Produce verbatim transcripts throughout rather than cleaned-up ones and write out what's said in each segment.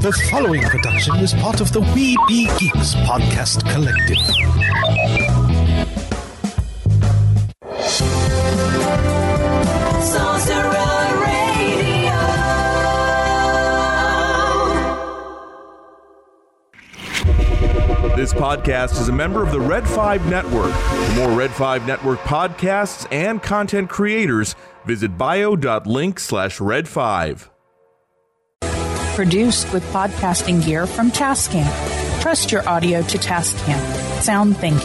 The following production is part of the We Be Geeks podcast collective. Sorcerer Radio. This podcast is a member of the Red five Network. For more Red five Network podcasts and content creators, visit bio.link slash red five. Produced with podcasting gear from Tascam. Trust your audio to Tascam. Sound thinking.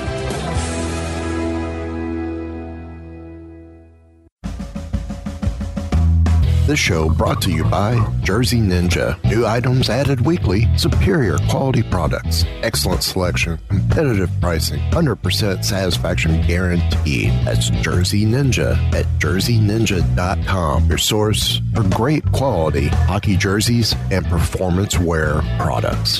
This show brought to you by Jersey Ninja. New items added weekly, superior quality products, excellent selection, competitive pricing, one hundred percent satisfaction guaranteed. That's Jersey Ninja at jersey ninja dot com, your source for great quality hockey jerseys and performance wear products.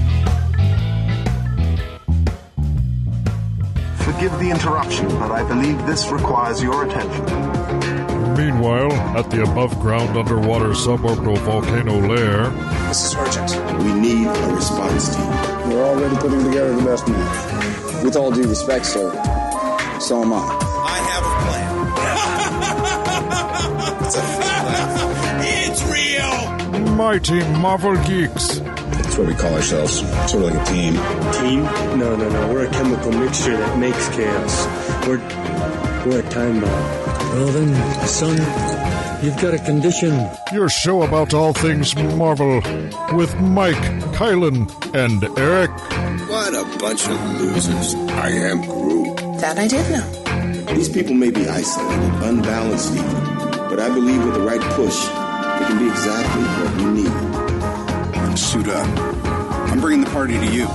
Forgive the interruption, but I believe this requires your attention. Meanwhile, at the above-ground underwater suborbital volcano lair... This is urgent. We need a response team. We're already putting together the best man. With all due respect, sir, so am I. I have a plan. It's a fake laugh. It's real! Mighty Marvel Geeks. That's what we call ourselves. Sort of like a team. Team? No, no, no. We're a chemical mixture that makes chaos. We're, we're a time bomb. Well then, son, you've got a condition. Your show about all things Marvel with Mike, Kylan, and Eric. What a bunch of losers. I am Groot. That I did know. These people may be isolated, unbalanced even, but I believe with the right push, they can be exactly what we need. Suit up. I'm bringing the party to you.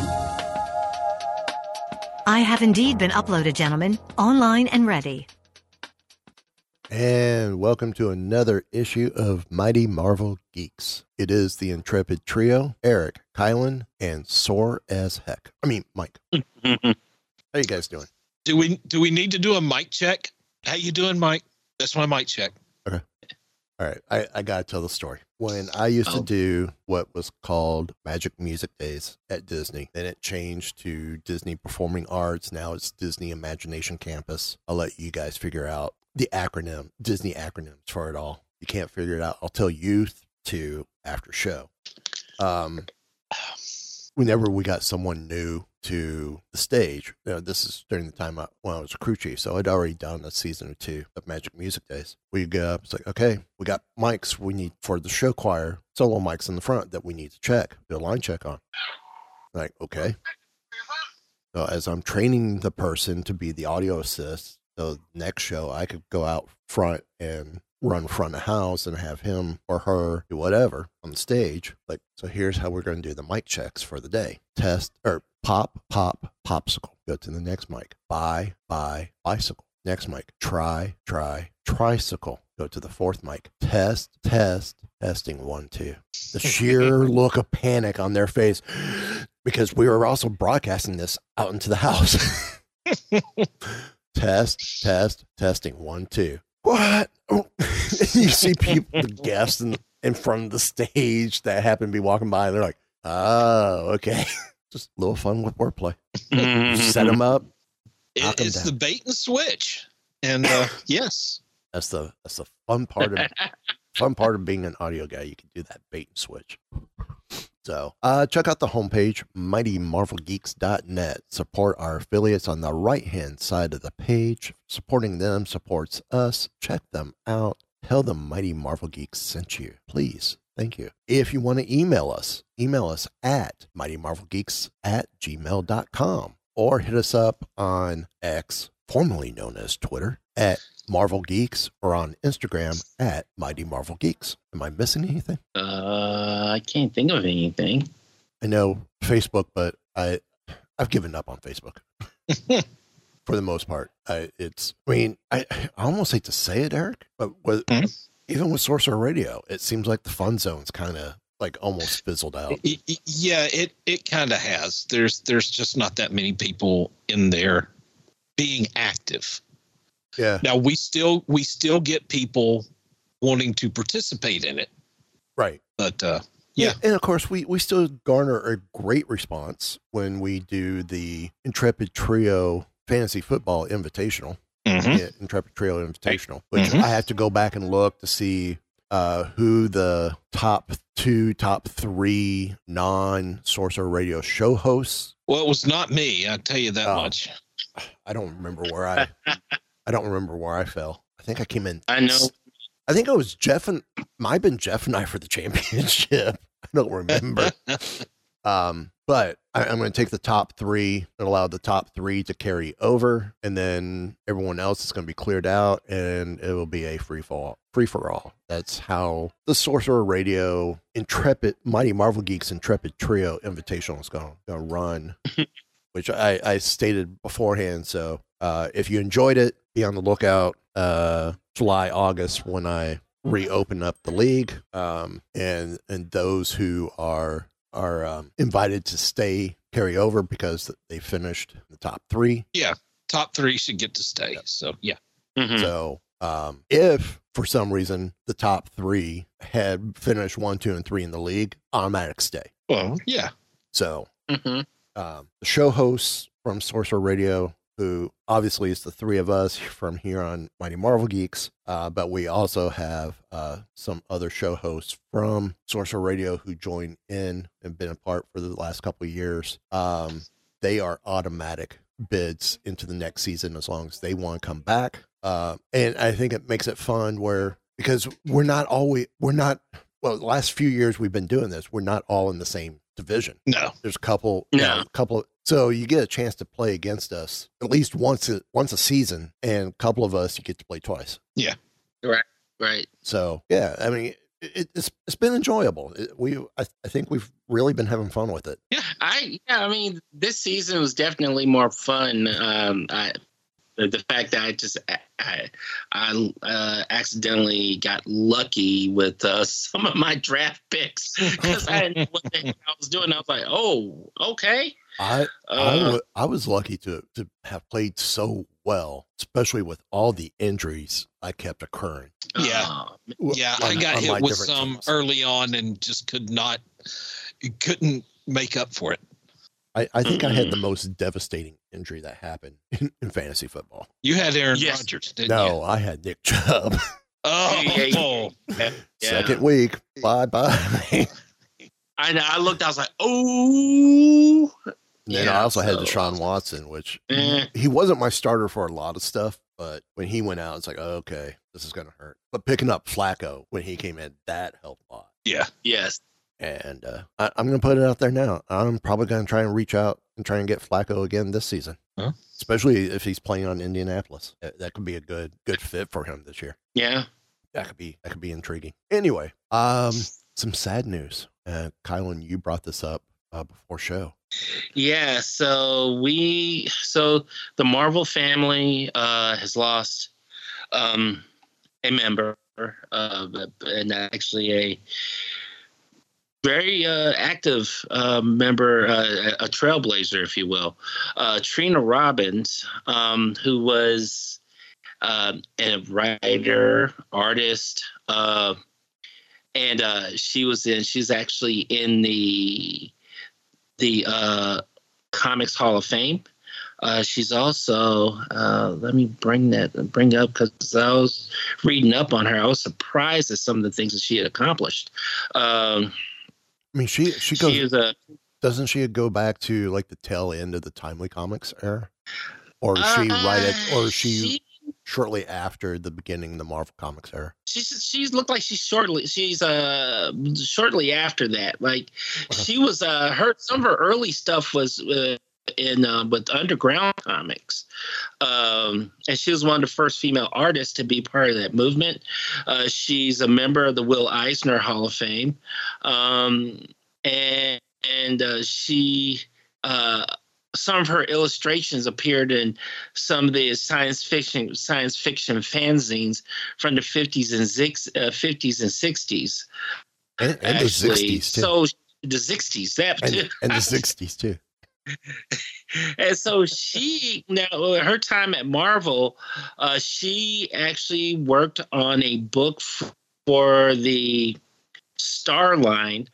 I have indeed been uploaded, gentlemen, online and ready. And welcome to another issue of Mighty Marvel Geeks. It is the Intrepid Trio, Eric, Kylan, and Sore as Heck. I mean, Mike. How you guys doing? Do we do we need to do a mic check? How you doing, Mike? That's my mic check. Okay. All right. I, I got to tell the story. When I used oh. to do what was called Magic Music Days at Disney, then it changed to Disney Performing Arts. Now it's Disney Imagination Campus. I'll let you guys figure out the acronym, Disney acronyms for it all. You can't figure it out. I'll tell you to after show. Um, whenever we got someone new to the stage, you know, this is during the time I, when I was a crew chief, so I'd already done a season or two of Magic Music Days. We go up, it's like, okay, we got mics we need for the show choir, solo mics in the front that we need to check, do a line check on. Like, okay. So as I'm training the person to be the audio assist, so next show, I could go out front and run front of house and have him or her do whatever on the stage. Like, so here's how we're going to do the mic checks for the day. Test, or pop, pop, popsicle. Go to the next mic. Bye, bye, bicycle. Next mic. Try, try, tricycle. Go to the fourth mic. Test, test, testing, one, two. The sheer look of panic on their face because we were also broadcasting this out into the house. Test, test, testing, one, two. What? Oh. You see people, the guests in, in front of the stage that happen to be walking by, and they're like, oh, okay. Just a little fun with wordplay. Set them up. It, it's down. The bait and switch. And uh, yes. That's the that's the fun part of fun part of being an audio guy. You can do that bait and switch. So uh, check out the homepage, mighty marvel geeks dot net. Support our affiliates on the right-hand side of the page. Supporting them supports us. Check them out. Tell them Mighty Marvel Geeks sent you. Please. Thank you. If you want to email us, email us at mighty marvel geeks at gmail dot com or hit us up on X, formerly known as Twitter, at Marvel Geeks, or on Instagram at Mighty Marvel Geeks. Am I missing anything? Uh, I can't think of anything. I know Facebook, but I, I've given up on Facebook for the most part. I, it's, I mean, I, I almost hate to say it, Eric, but with, mm-hmm. even with Sorcerer Radio, it seems like the fun zone's kind of like almost fizzled out. It, it, yeah, it, it kind of has. There's, there's just not that many people in there being active. Yeah. Now we still we still get people wanting to participate in it. Right. But uh, Yeah. And of course, we, we still garner a great response when we do the Intrepid Trio Fantasy Football Invitational. Mm-hmm. Yeah, Intrepid Trio Invitational, which Mm-hmm. I have to go back and look to see uh, who the top two, top three non-Sorcerer Radio show hosts. Well, it was not me. I'll tell you that Oh. much. I don't remember where I, I don't remember where I fell. I think I came in. I know. I think it was Jeff and might have been Jeff and I for the championship. I don't remember. um, but I, I'm going to take the top three and allow the top three to carry over, and then everyone else is going to be cleared out, and it will be a free fall, free for all. That's how the Sorcerer Radio Intrepid Mighty Marvel Geeks Intrepid Trio Invitational is going to run, which I, I stated beforehand. So uh, if you enjoyed it, be on the lookout. Uh, July, August, when I reopen up the league, um, and and those who are are um, invited to stay carry over because they finished the top three. Yeah, top three should get to stay. Yep. So yeah. Mm-hmm. So um, if for some reason the top three had finished one, two, and three in the league, automatic stay. Well, yeah. So Mm-hmm. um, the show hosts from Sorcerer Radio, who obviously is the three of us from here on Mighty Marvel Geeks, uh, but we also have uh, some other show hosts from Sorcerer Radio who joined in and been a part for the last couple of years. Um, they are automatic bids into the next season as long as they want to come back. Uh, and I think it makes it fun where, because we're not always, we're not, well, the last few years we've been doing this, we're not all in the same division. No. There's a couple, No. you know, a couple of, so you get a chance to play against us at least once a, once a season, and a couple of us you get to play twice. Yeah. Right. Right. So yeah, I mean it, it's it's been enjoyable. It, we I, I think we've really been having fun with it. Yeah. I yeah. I mean, this season was definitely more fun. Um, I the, the fact that I just I I uh, accidentally got lucky with uh, some of my draft picks because I didn't know what the heck I was doing. I was like, oh, okay. I I, Uh, w- I was lucky to to have played so well, especially with all the injuries I kept occurring. Yeah. uh, Yeah. on- I got on my hit with different some teams. early on and just could not, couldn't make up for it. I, I think I had the most devastating injury that happened in, in fantasy football. You had Aaron Yes. Rodgers, didn't No, you? I had Nick Chubb. Oh, Yeah, yeah, yeah. Second week. Bye bye. I know. I looked. I was like, oh. Then Yeah, I also had so- Deshaun Watson, which Eh. he wasn't my starter for a lot of stuff, but when he went out, it's like, oh, okay, this is going to hurt. But picking up Flacco when he came in, that helped a lot. Yeah. Yes. And uh, I, I'm going to put it out there now. I'm probably going to try and reach out and try and get Flacco again this season, Huh? especially if he's playing on Indianapolis. That, that could be a good good fit for him this year. Yeah. That could be that could be intriguing. Anyway, um, some sad news. Uh, Kylan, you brought this up uh, before show. Yeah. So we. So the Marvel family uh, has lost um, a member, uh, and actually a very uh, active uh, member, uh, a trailblazer, if you will, uh, Trina Robbins, um, who was uh, a writer, artist, uh, and uh, she was in. She's actually in the the uh, Comics Hall of Fame. Uh, she's also. Uh, let me bring that bring up because I was reading up on her. I was surprised at some of the things that she had accomplished. Um, I mean, she she goes. she is a Doesn't she go back to like the tail end of the Timely Comics era, or is she Uh, right at, or is she, she- shortly after the beginning of the Marvel Comics era? she's she's looked like she's shortly she's uh shortly after that. Like she was uh her some of her early stuff was uh, in uh, with Underground Comics, um, and she was one of the first female artists to be part of that movement. Uh, she's a member of the Will Eisner Hall of Fame, um, and and uh, she. Uh, Some of her illustrations appeared in some of the science fiction science fiction fanzines from the fifties and six, uh, fifties and sixties, And, and the actually. sixties too. So the sixties, that too. and, and the sixties too. And so she now her time at Marvel, uh, she actually worked on a book f- for the Star line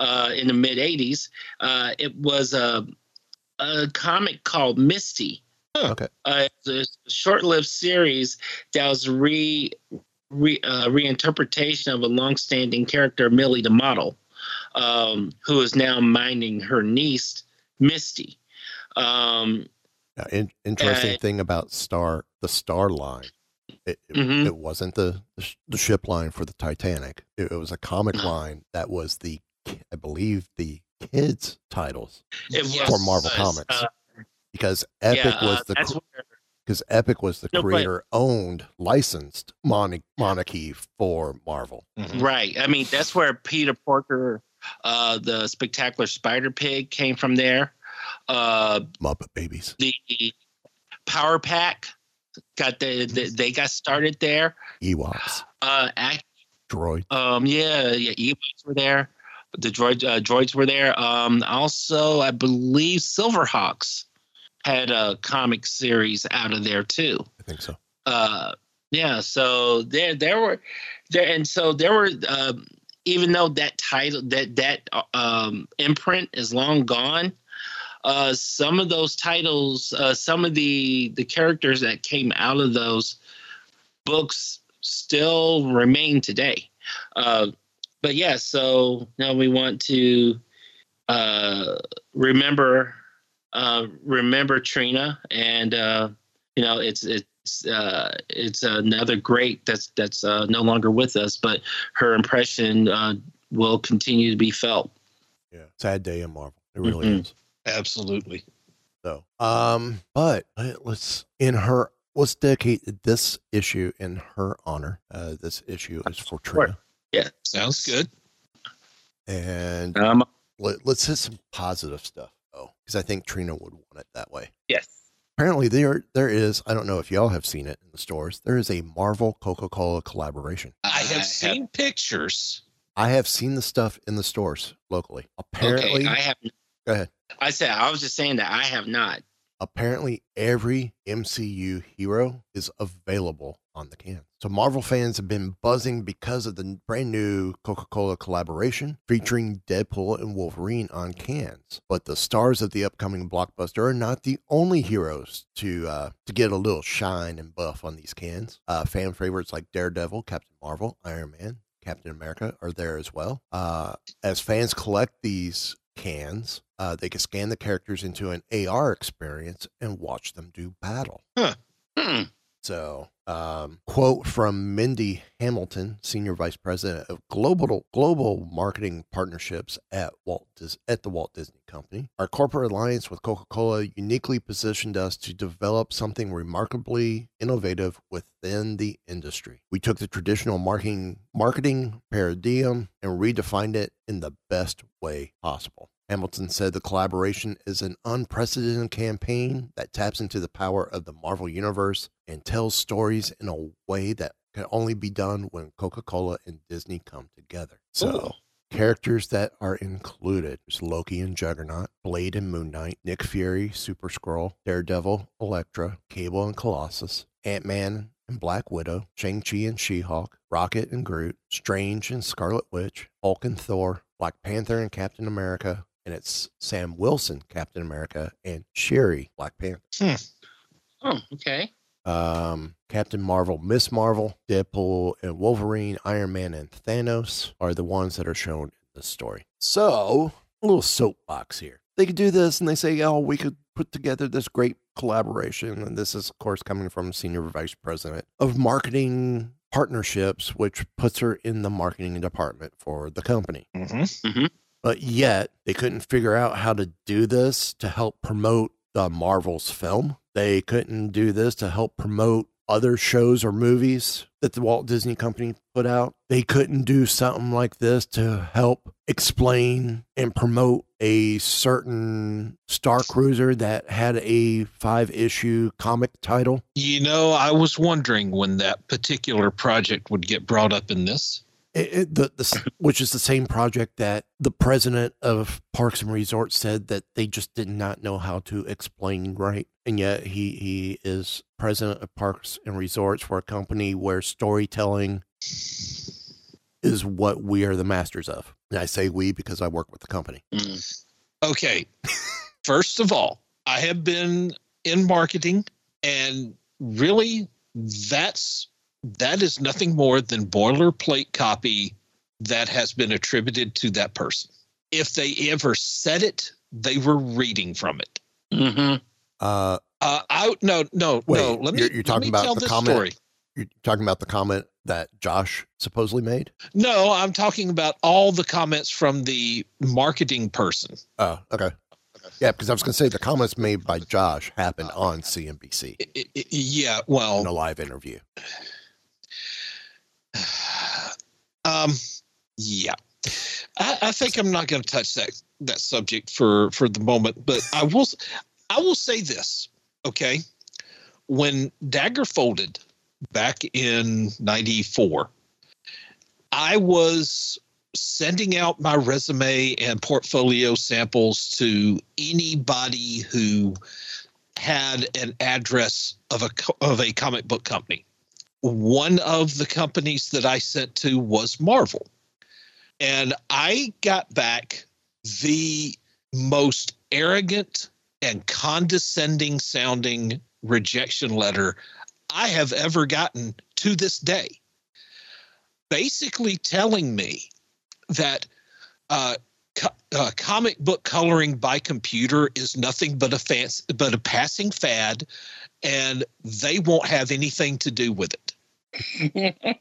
uh, in the mid eighties. Uh, it was a, a comic called Misty. Okay. Uh, it's a short-lived series that was re, re uh, reinterpretation of a long-standing character, Millie the Model, um, who is now minding her niece, Misty. Um, Now, in, interesting uh, thing about Star, the Star line, it, it, Mhm. it wasn't the, the sh- the ship line for the Titanic. It, it was a comic line that was the, I believe, the kids' titles It for was, Marvel uh, Comics, uh, because Epic yeah, was uh, the that's cr- where- because Epic was the No, but- creator owned licensed mon- monarchy for Marvel. Right. I mean, that's where Peter Porker, uh, the Spectacular Spider Pig, came from there. Uh, Muppet Babies. the Power Pack got the, the they got started there. Ewoks. Uh, act, Droid. um, yeah, yeah, Ewoks were there. The droid uh, droids were there. Um, also, I believe Silverhawks had a comic series out of there too. I think so. Uh, yeah, so there there were there and so there were um, even though that title that that um, imprint is long gone, uh, some of those titles, uh, some of the the characters that came out of those books still remain today. Uh, but yeah, so now we want to uh, remember uh, remember Trina, and uh, you know it's it's uh, it's another great that's that's uh, no longer with us, but her impression uh, will continue to be felt. Yeah, sad day in Marvel. It really Mhm. is. Absolutely. So, um, but let- let's in her let's dedicate this issue in her honor. Uh, this issue is for Trina, Yeah, Sounds good. and um, let, let's hit some positive stuff though, because I think Trina would want it that way. yes. Apparently, there there is. I don't know if y'all have seen it in the stores. There is a Marvel Coca-Cola collaboration. I have have- seen pictures. I have seen the stuff in the stores locally. Apparently, Okay, I have. go ahead. I said I was just saying that I have not. Apparently, every M C U hero is available on the can. So Marvel fans have been buzzing because of the brand new Coca-Cola collaboration featuring Deadpool and Wolverine on cans. But the stars of the upcoming blockbuster are not the only heroes to uh, to get a little shine and buff on these cans. Uh, fan favorites like Daredevil, Captain Marvel, Iron Man, Captain America are there as well. Uh, as fans collect these cans, uh, they can scan the characters into an A R experience and watch them do battle. Huh. Hmm. So, um, quote from Mindy Hamilton, Senior Vice President of Global Global Marketing Partnerships at Walt Dis- at the Walt Disney Company. Our corporate alliance with Coca-Cola uniquely positioned us to develop something remarkably innovative within the industry. We took the traditional marketing marketing paradigm and redefined it in the best way possible. Hamilton said the collaboration is an unprecedented campaign that taps into the power of the Marvel Universe and tells stories in a way that can only be done when Coca-Cola and Disney come together. So, characters that are included is Loki and Juggernaut, Blade and Moon Knight, Nick Fury, Super Skrull, Daredevil, Elektra, Cable and Colossus, Ant-Man and Black Widow, Shang-Chi and She-Hulk, Rocket and Groot, Strange and Scarlet Witch, Hulk and Thor, Black Panther and Captain America, and it's Sam Wilson, Captain America, and Shuri, Black Panther. Hmm. Oh, okay. Um, Captain Marvel, Miss Marvel, Deadpool, and Wolverine, Iron Man, and Thanos are the ones that are shown in the story. So, a little soapbox here. They could do this, and they say, oh, we could put together this great collaboration. And this is, of course, coming from Senior Vice President of Marketing Partnerships, which puts her in the marketing department for the company. Mm-hmm. Mm-hmm. But yet, they couldn't figure out how to do this to help promote the Marvel's film. They couldn't do this to help promote other shows or movies that the Walt Disney Company put out. They couldn't do something like this to help explain and promote a certain Star Cruiser that had a five-issue comic title. You know, I was wondering when that particular project would get brought up in this. It, it, the, the, which is the same project that the president of Parks and Resorts said that they just did not know how to explain right. And yet he, he is president of Parks and Resorts for a company where storytelling is what we are the masters of. And I say we because I work with the company. Mm. Okay. First of all, I have been in marketing, and really that's that is nothing more than boilerplate copy that has been attributed to that person. If they ever said it, they were reading from it. Mm-hmm. Uh, uh, I no no wait, no. Let me. You're, you're talking let me about tell the this comment. Story. You're talking about the comment that Josh supposedly made. No, I'm talking about all the comments from the marketing person. Oh, okay. Yeah, because I was going to say the comments made by Josh happened on C N B C. It, it, yeah, well, in a live interview. Um, yeah, I, I think I'm not going to touch that that subject for for the moment, but I will I will say this. Okay, when Dagger folded back in ninety-four, I was sending out my resume and portfolio samples to anybody who had an address of a of a comic book company. One of the companies that I sent to was Marvel, and I got back the most arrogant and condescending sounding rejection letter I have ever gotten to this day, basically telling me that uh, co- uh, comic book coloring by computer is nothing but a fancy, but a passing fad, and they won't have anything to do with it.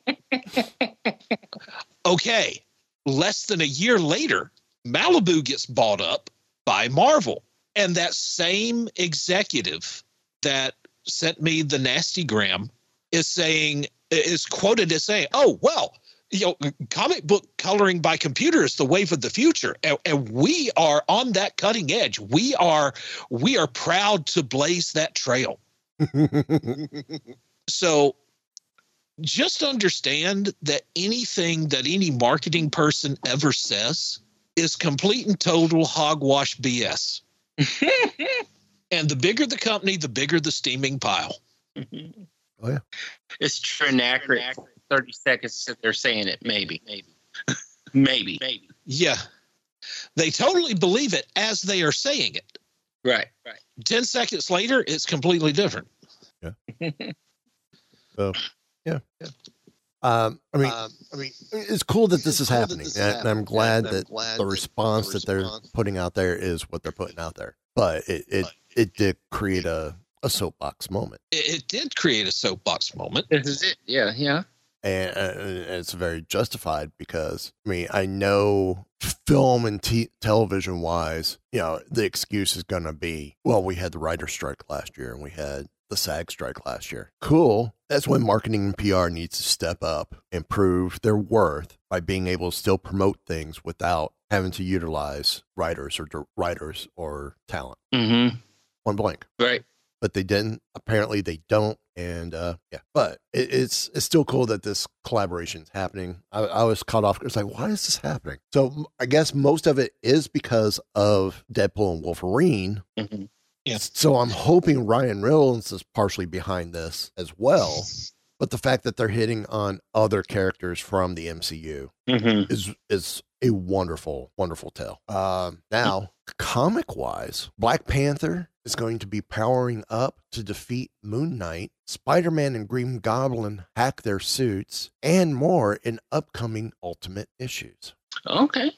Okay, less than a year later, Malibu gets bought up by Marvel, and that same executive that sent me the nasty gram is saying is quoted as saying, "Oh well, you know, comic book coloring by computer is the wave of the future, and, and we are on that cutting edge. We are we are proud to blaze that trail." So just understand that anything that any marketing person ever says is complete and total hogwash B S. And the bigger the company, the bigger the steaming pile. Oh, yeah. It's true and accurate. thirty seconds that they're saying it. Maybe. Maybe. maybe. Maybe. Yeah. They totally believe it as they are saying it. Right. Right. ten seconds later, it's completely different. Yeah. So, yeah. yeah. Um, I mean, um, I mean, it's cool that this is cool happening, this is and, happening. and I'm glad and that I'm glad the response that, the response that they're putting out there is what they're putting out there. But it it, it did create a, a soapbox moment. It, it did create a soapbox moment. This is it. Yeah, yeah. And, uh, and it's very justified because, I mean, I know film and t- television wise, you know, the excuse is going to be, well, we had the writer's strike last year and we had the SAG strike last year. Cool. That's when marketing and P R needs to step up and prove their worth by being able to still promote things without having to utilize writers or writers or talent. Mm-hmm. Point blank. Right. But they didn't. Apparently they don't. And uh, yeah, but it, it's it's still cool that this collaboration is happening. I, I was caught off. It's like, why is this happening? So I guess most of it is because of Deadpool and Wolverine. Mm-hmm. Yes. So I'm hoping Ryan Reynolds is partially behind this as well. But the fact that they're hitting on other characters from the M C U mm-hmm. is is a wonderful, wonderful tale. Um, now, comic wise, Black Panther is going to be powering up to defeat Moon Knight. Spider-Man and Green Goblin hack their suits, and more in upcoming Ultimate issues. Okay.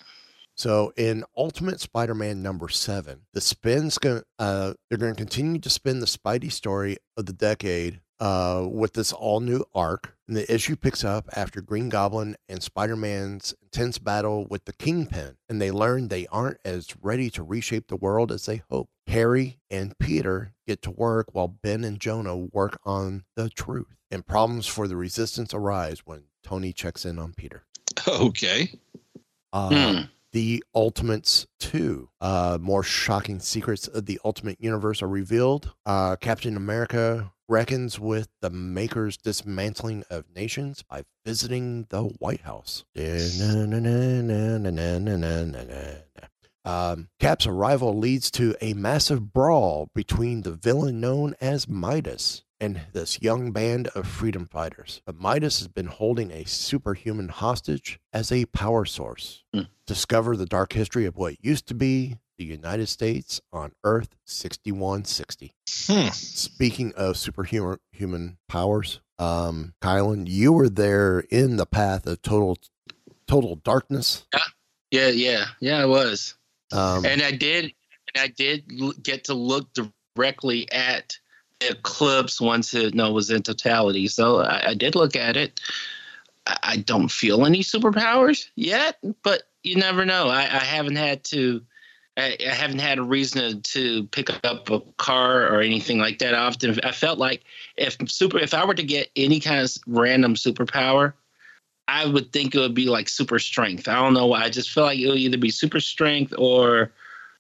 So in Ultimate Spider-Man number seven, the spin's going uh they're going to continue to spin the Spidey story of the decade uh with this all new arc. And the issue picks up after Green Goblin and Spider-Man's intense battle with the Kingpin, and they learn they aren't as ready to reshape the world as they hoped. Harry and Peter get to work while Ben and Jonah work on the truth, and problems for the Resistance arise when Tony checks in on Peter. Okay. Uh, hmm. The Ultimates two. Uh, more shocking secrets of the Ultimate Universe are revealed. Uh, Captain America reckons with the Maker's dismantling of nations by visiting the White House. Um, Cap's arrival leads to a massive brawl between the villain known as Midas and this young band of freedom fighters. But Midas has been holding a superhuman hostage as a power source. Mm. Discover the dark history of what used to be the United States on Earth sixty-one sixty. Hmm. Speaking of superhuman human powers, um, Kylan, you were there in the path of total total darkness. Yeah, yeah, yeah, yeah I was. Um, and I did, and I did l- get to look directly at the eclipse once it no, was in totality. So I, I did look at it. I, I don't feel any superpowers yet, but you never know. I, I haven't had to. I, I haven't had a reason to pick up a car or anything like that. I often I felt like if super if I were to get any kind of random superpower, I would think it would be like super strength. I don't know why. I just feel like it would either be super strength or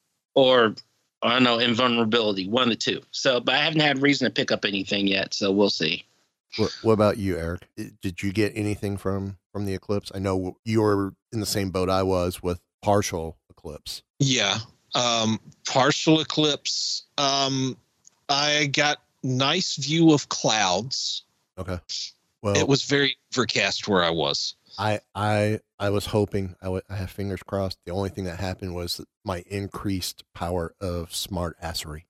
or I don't know, invulnerability, one of the two. So, but I haven't had reason to pick up anything yet. So we'll see. What, what about you, Eric? Did you get anything from from the eclipse? I know you were in the same boat I was with partial eclipse. Yeah. Um, partial eclipse. Um, I got nice view of clouds. Okay. Well, it was very overcast where I was. I I I was hoping I would I have fingers crossed. The only thing that happened was my increased power of smart assery.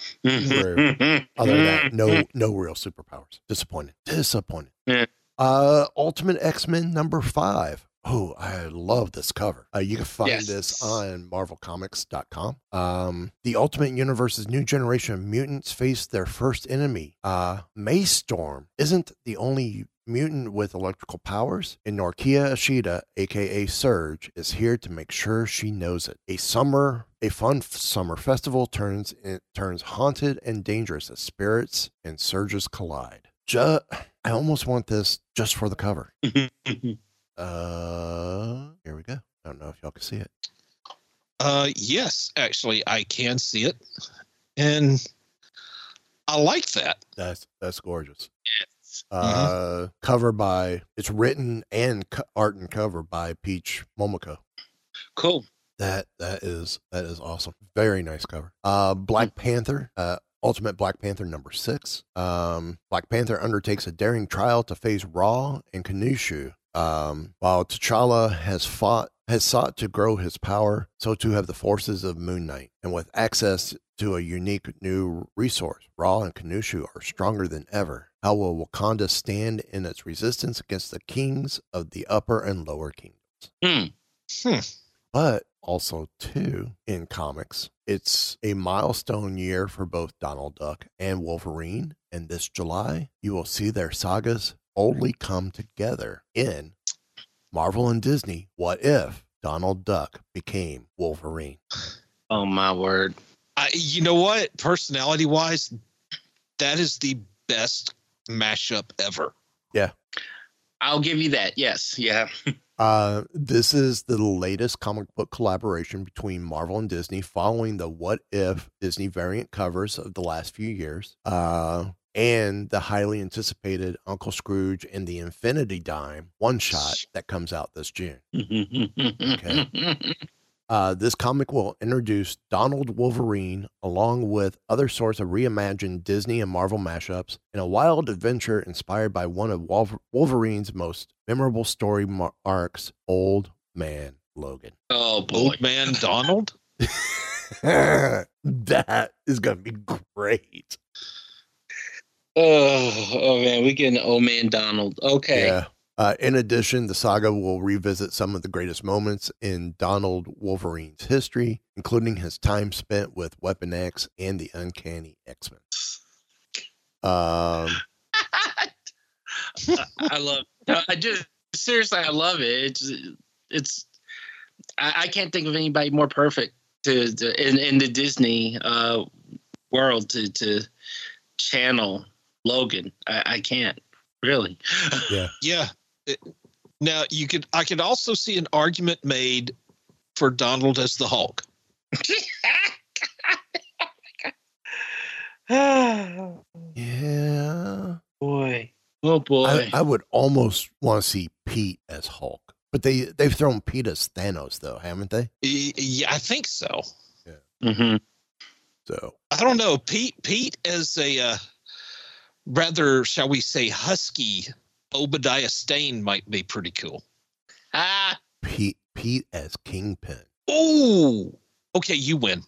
Where, other than that, no no real superpowers. Disappointed. Disappointed. Yeah. Uh, Ultimate X-Men number five. Oh, I love this cover. Uh, you can find Yes. this on marvel comics dot com. Um, the Ultimate Universe's new generation of mutants face their first enemy. Uh, Maystorm isn't the only mutant with electrical powers, and Norkia Ashida, aka Surge, is here to make sure she knows it. A summer, a fun f- summer festival turns it turns haunted and dangerous as spirits and surges collide. Ju- I almost want this just for the cover. Uh, here we go. I don't know if y'all can see it. Uh, yes, actually, I can see it, and I like that. That's that's gorgeous. Yes. Uh, Mm-hmm. cover by it's written and co- art and cover by Peach Momoko. Cool. That that is that is awesome. Very nice cover. Uh, Black Panther. Uh, Ultimate Black Panther number six. Um, Black Panther undertakes a daring trial to face Ra and Khonshu. Um, while T'Challa has fought, has sought to grow his power, so too have the forces of Moon Knight. And with access to a unique new resource, Ra and Khonshu are stronger than ever. How will Wakanda stand in its resistance against the kings of the upper and lower kingdoms? Hmm. Hmm. But also, too, in comics, it's a milestone year for both Donald Duck and Wolverine. And this July, you will see their sagas only come together in Marvel and Disney. What if Donald Duck became Wolverine? Oh my word! I, you know what? Personality wise, that is the best mashup ever. Yeah, I'll give you that. Yes. Yeah. uh, this is the latest comic book collaboration between Marvel and Disney, following the What If Disney variant covers of the last few years. Uh, and the highly anticipated Uncle Scrooge and the Infinity Dime one shot that comes out this June. Okay. Uh, this comic will introduce Donald Wolverine along with other sorts of reimagined Disney and Marvel mashups in a wild adventure inspired by one of Wolver- Wolverine's most memorable story mar- arcs, Old Man Logan. Oh boy, Old Man Donald. That is going to be great. Oh, oh man, we getting old man Donald. Okay. Yeah. Uh, in addition, the saga will revisit some of the greatest moments in Donald Wolverine's history, including his time spent with Weapon X and the Uncanny X-Men. Um, I love. I just seriously, I love it. It's it's. I, I can't think of anybody more perfect to, to in in the Disney uh, world to to channel Logan. I, I can't really. Yeah. Yeah. It- now you could. I could also see an argument made for Donald as the Hulk. Yeah. Boy. Oh boy. I, I would almost want to see Pete as Hulk, but they they've thrown Pete as Thanos though, haven't they? Y- Yeah, I think so. Mm-hmm. So I don't know. Pete Pete as a uh, rather, shall we say, husky Obadiah Stane might be pretty cool. Ah, Pete, Pete as Kingpin. Oh, okay, you win.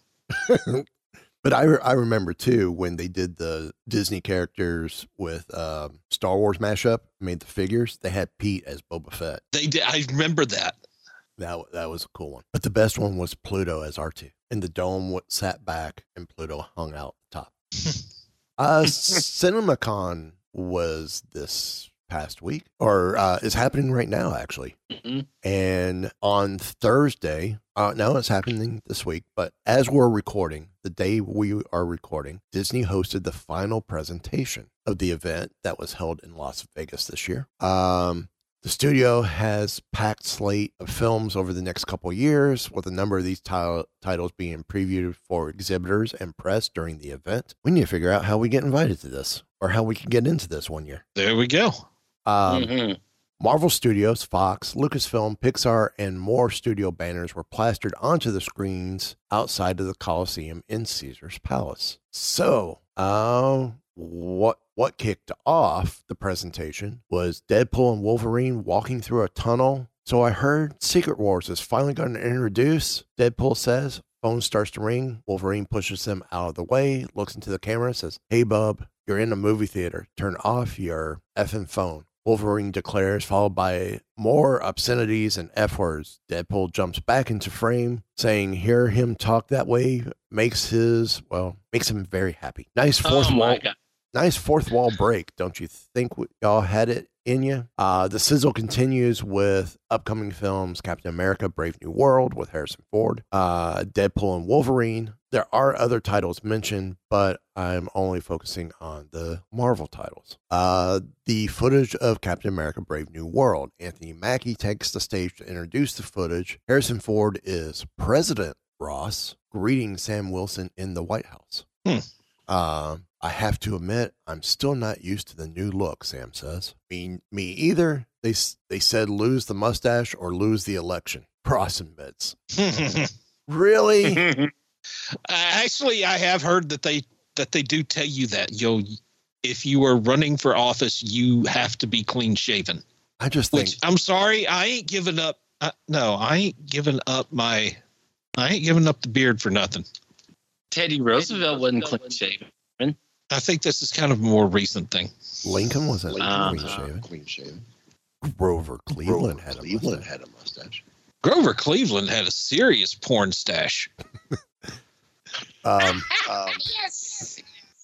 But I, re- I remember too when they did the Disney characters with um, Star Wars mashup, made the figures. They had Pete as Boba Fett. They did. I remember that. That that was a cool one. But the best one was Pluto as R two, and the dome w- sat back, and Pluto hung out the top. uh, CinemaCon was this past week, or uh, is happening right now, actually. Mm-hmm. And on Thursday, uh, no, it's happening this week, but as we're recording, the day we are recording, Disney hosted the final presentation of the event that was held in Las Vegas this year. Um, the studio has packed slate of films over the next couple of years, with a number of these t- titles being previewed for exhibitors and press during the event. We need to figure out how we get invited to this, or how we can get into this one year. There we go. Um, mm-hmm. Marvel Studios, Fox, Lucasfilm, Pixar, and more studio banners were plastered onto the screens outside of the Coliseum in Caesar's Palace. So, uh, what what kicked off the presentation was Deadpool and Wolverine walking through a tunnel. So I heard Secret Wars is finally going to introduce, Deadpool says. Phone starts to ring. Wolverine pushes him out of the way, looks into the camera, says, "Hey, bub, you're in a movie theater. Turn off your effing phone." Wolverine declares, followed by more obscenities and F words. Deadpool jumps back into frame, saying, "Hear him talk that way makes his, well, makes him very happy." Nice fourth oh my wall, God. nice fourth wall break. Don't you think we, y'all had it in you? Uh, the sizzle continues with upcoming films: Captain America: Brave New World with Harrison Ford, uh, Deadpool and Wolverine. There are other titles mentioned, but I'm only focusing on the Marvel titles. Uh, the footage of Captain America: Brave New World. Anthony Mackie takes the stage to introduce the footage. Harrison Ford is President Ross, greeting Sam Wilson in the White House. Hmm. Uh, I have to admit, I'm still not used to the new look, Sam says. Me, me either. They, they said lose the mustache or lose the election. Ross admits. Really? Actually, I have heard that they that they do tell you that, yo, if you are running for office, you have to be clean shaven. I just think. Which, I'm sorry, I ain't giving up. Uh, no, I ain't giving up my. I ain't giving up the beard for nothing. Teddy Roosevelt wasn't clean shaven. I think this is kind of a more recent thing. Lincoln wasn't Uh, clean shaven. Clean shaven. Grover Cleveland, Grover had, Cleveland a had a mustache. Grover Cleveland had a serious porn stash. um, Um, Yes.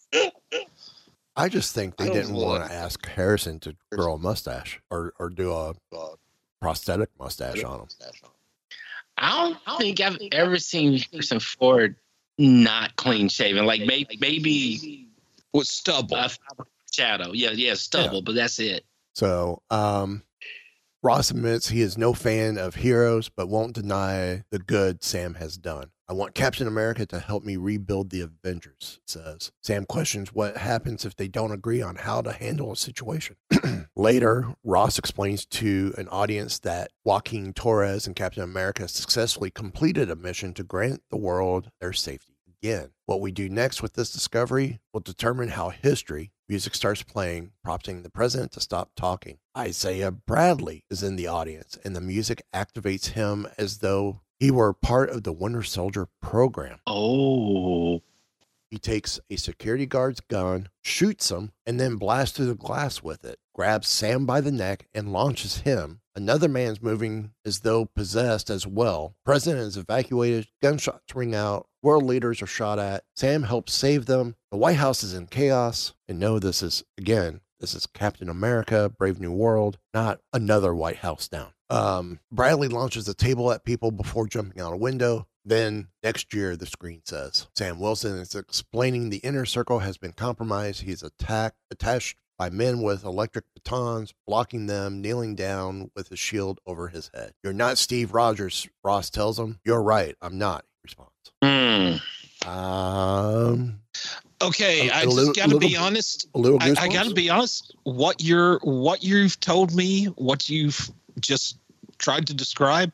I just think they I don't didn't know. want to ask Harrison to grow a mustache or, or do a uh, prosthetic mustache on him. mustache on. I don't think I've ever seen Harrison Ford not clean shaven. Like maybe maybe With stubble. a shadow. Yeah, yeah, stubble, Yeah. but that's it. So, um, Ross admits he is no fan of heroes, but won't deny the good Sam has done. I want Captain America to help me rebuild the Avengers, says. Sam questions what happens if they don't agree on how to handle a situation. Later, Ross explains to an audience that Joaquin Torres and Captain America successfully completed a mission to grant the world their safety again. What we do next with this discovery will determine how history, music starts playing, prompting the president to stop talking. Isaiah Bradley is in the audience, and the music activates him as though he were part of the Winter Soldier program. Oh. He takes a security guard's gun, shoots him, and then blasts through the glass with it, grabs Sam by the neck, and launches him. Another man's moving as though possessed as well. President is evacuated, gunshots ring out, world leaders are shot at. Sam helps save them. The White House is in chaos. And no, this is, again, this is Captain America, Brave New World, not another White House down. Um, Bradley launches a table at people before jumping out a window. Then next year, the screen says, Sam Wilson is explaining the inner circle has been compromised. He's attacked, attached by men with electric batons, blocking them, kneeling down with a shield over his head. You're not Steve Rogers, Ross tells him. You're right, I'm not, he responds. Mm. Um, Okay, a- I a just little- got to be little- honest. a little I, I goosebumps? got to be honest. What you're, what you've told me, what you've just tried to describe,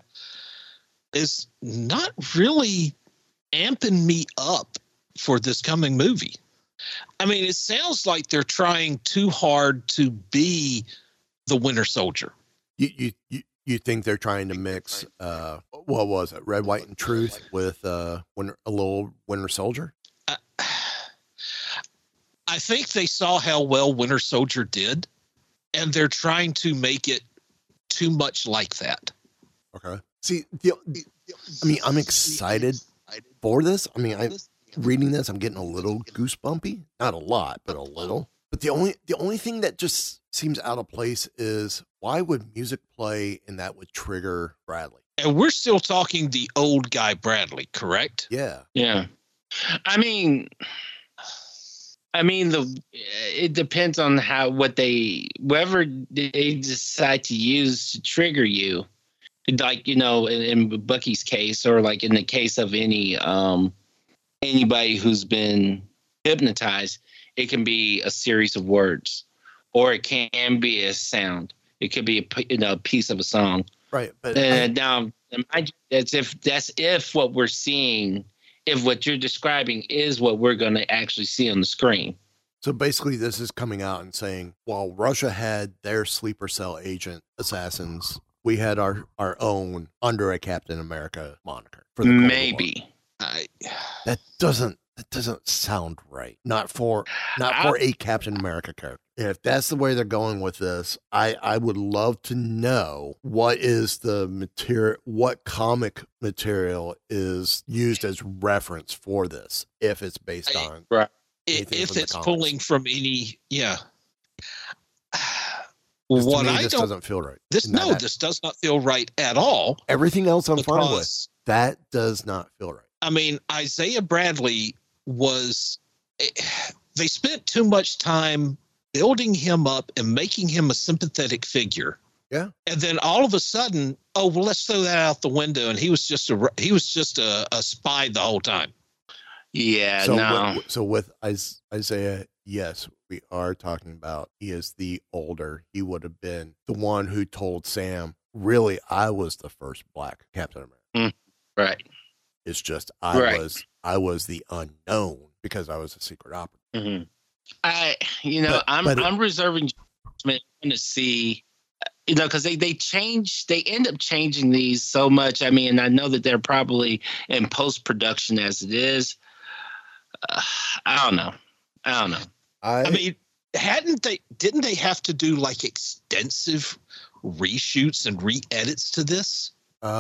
is not really amping me up for this coming movie. I mean, it sounds like they're trying too hard to be the Winter Soldier. You you you, you think they're trying to mix uh what was it, Red, White, and Truth with uh winter, a little Winter Soldier? Uh, I think they saw how well Winter Soldier did, and they're trying to make it too much like that. Okay. See, the, I mean, I'm excited for this. I mean, I reading this, I'm getting a little goosebumpy. Not a lot, but a little. But the only the only thing that just seems out of place is why would music play and that would trigger Bradley? And we're still talking the old guy Bradley, correct? Yeah. Yeah. I mean, I mean, the it depends on how what they whatever they decide to use to trigger you. Like, you know, in, in Bucky's case, or like in the case of any um anybody who's been hypnotized, it can be a series of words, or it can be a sound. It could be a, you know, piece of a song. Right. But and I, now that's if that's if what we're seeing, if what you're describing is what we're going to actually see on the screen. So basically, this is coming out and saying, while Russia had their sleeper cell agent assassins, we had our, our own under a Captain America moniker. For the Maybe. I, that doesn't that doesn't sound right. Not for not for I, a Captain America character. If that's the way they're going with this, I, I would love to know what is the material, what comic material is used as reference for this, if it's based on right. If it's pulling from any, yeah. What me, I this don't, doesn't feel right. This no, that, this does not feel right at all. Everything else I'm fine with. That does not feel right. I mean, Isaiah Bradley was. They spent too much time building him up and making him a sympathetic figure. Yeah. And then all of a sudden, oh well, let's throw that out the window. And he was just a he was just a, a spy the whole time. Yeah. So no. With, so with Isaiah, yes, we are talking about he is the older. He would have been the one who told Sam, really, I was the first black Captain America. Mm, right. It's just I right. was I was the unknown because I was a secret operative. Mm-hmm. I, you know, but, I'm but I'm it, reserving judgment to see, you know, because they they change, they end up changing these so much. I mean, I know that they're probably in post production as it is. Uh, I don't know. I don't know. I, I mean, hadn't they? Didn't they have to do like extensive reshoots and re-edits to this?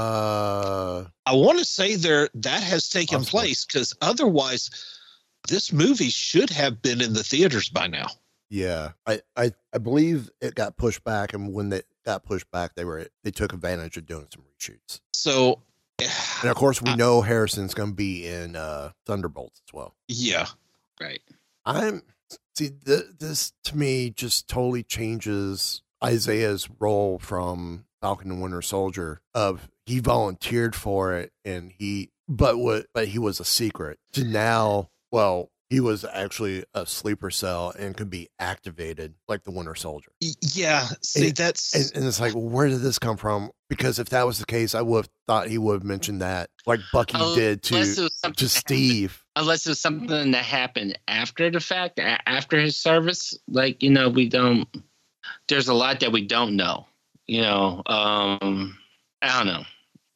Uh, I want to say there that has taken awesome. place because otherwise, this movie should have been in the theaters by now. Yeah, I, I, I believe it got pushed back, and when they got pushed back, they were they took advantage of doing some reshoots. So, and of course, we I, know Harrison's going to be in uh, Thunderbolts as well. Yeah, right. I'm see th- this to me just totally changes Isaiah's role from Falcon and Winter Soldier. Of he volunteered for it, and he but what but he was a secret to now. Well, he was actually a sleeper cell and could be activated like the Winter Soldier. Yeah, see, and, that's... And, and it's like, where did this come from? Because if that was the case, I would have thought he would have mentioned that, like Bucky oh, did to, to Steve. Unless it was something that happened after the fact, after his service. Like, you know, we don't... There's a lot that we don't know. You know, um, I don't know.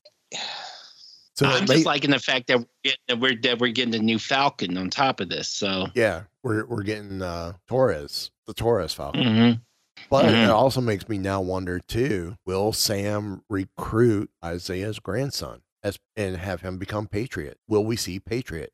So I'm just may, liking the fact that we're, getting, that we're that we're getting a new Falcon on top of this. So yeah, we're we're getting uh, Torres, the Torres Falcon. Mm-hmm. But mm-hmm. it also makes me now wonder too: will Sam recruit Isaiah's grandson as and have him become Patriot? Will we see Patriot?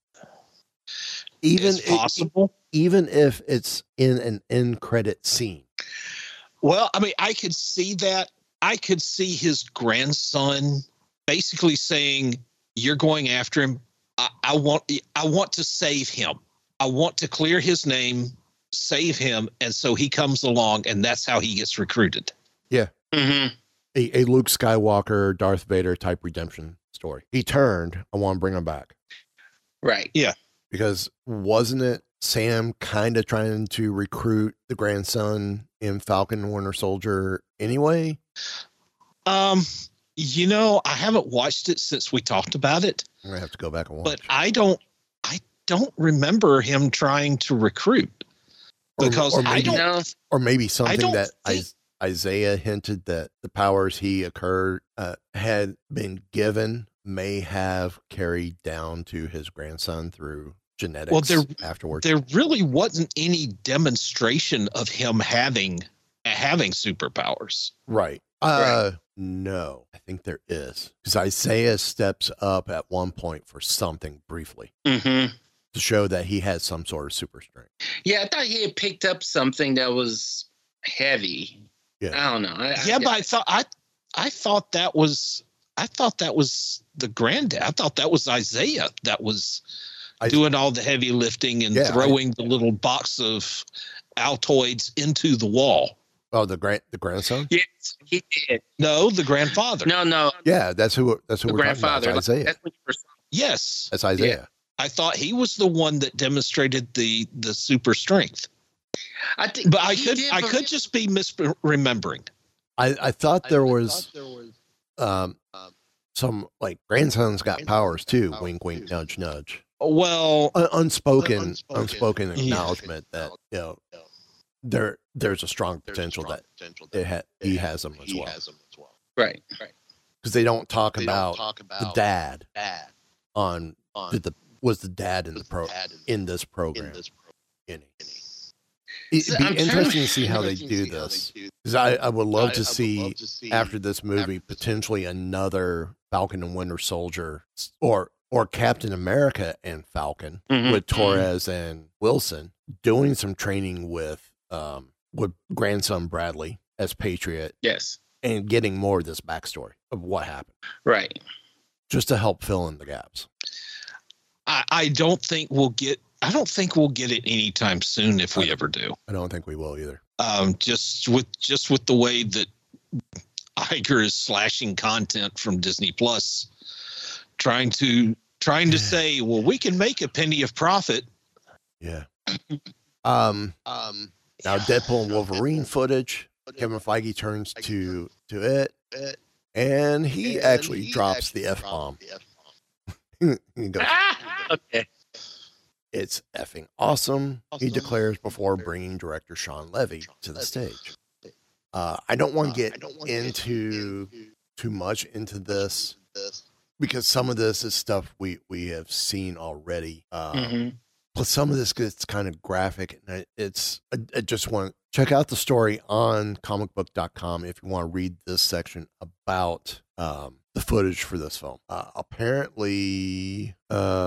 Even it's possible, it, even if it's in an end credit scene. Well, I mean, I could see that. I could see his grandson basically saying, "You're going after him. I, I want. I want to save him. I want to clear his name, save him." And so he comes along, and that's how he gets recruited. Yeah, mm-hmm. a, a Luke Skywalker, Darth Vader type redemption story. He turned. I want to bring him back. Right. Yeah. Because wasn't it Sam kind of trying to recruit the grandson in Falcon and Winter Soldier anyway? Um. You know, I haven't watched it since we talked about it. I'm gonna have to go back and watch. But I don't, I don't remember him trying to recruit because or, or maybe, I don't know, or maybe something that think, I, Isaiah hinted that the powers he occurred uh, had been given may have carried down to his grandson through genetics. Well, there afterwards, there really wasn't any demonstration of him having having superpowers, right? Uh, right. No, I think there is, because Isaiah steps up at one point for something briefly mm-hmm. to show that he has some sort of super strength. Yeah, I thought he had picked up something that was heavy. Yeah, I don't know. I, yeah, I, but I thought I I thought that was I thought that was the granddad. I thought that was Isaiah that was I, doing all the heavy lifting and yeah, throwing I, the little box of Altoids into the wall. Oh, the grand the grandson? Yes, he did. No, the grandfather. No, no. Yeah, that's who. That's who the we're grandfather. talking about. It's Isaiah. That's what you were saying. Yes, that's Isaiah. Yeah. I thought he was the one that demonstrated the the super strength. I think, but I could did, I could just be misremembering. I I thought there I, was, I thought there was um, um some like grandson's got powers too. Wink, wink, nudge, nudge. Well, Un- unspoken, unspoken, unspoken acknowledgement yeah. that you know. There, there's a strong there's potential, a strong that, potential that it ha- it he has them as well. Has them as well. Right, right. Because they don't talk they about, don't talk about the dad, dad on, on did the was the dad in the pro in, in this program. In this pro- any. It'd be I'm interesting to see how they do this. Because I, I would love I, to I see love to see after this movie after potentially another Falcon and Winter Soldier or or Captain America and Falcon mm-hmm. with Torres mm-hmm. and Wilson doing some training with. Um, with grandson Bradley as Patriot, yes, and getting more of this backstory of what happened, right, just to help fill in the gaps. I, I don't think we'll get. I don't think we'll get it anytime soon if we ever do. I don't think we will either. Um, just with just with the way that Iger is slashing content from Disney Plus, trying to trying to say, well, we can make a penny of profit. Yeah. Um. Um. Now, Deadpool and Wolverine footage, Kevin Feige turns to to it, and he actually drops the F-bomb. He goes, okay. It's effing awesome, he declares before bringing director Sean Levy to the stage. Uh, I don't want to get into too much into this, because some of this is stuff we, we have seen already. Um, mm-hmm. Plus, some of this gets kind of graphic, and it's. I, I just want to check out the story on comic book dot com if you want to read this section about um, the footage for this film. Uh, apparently,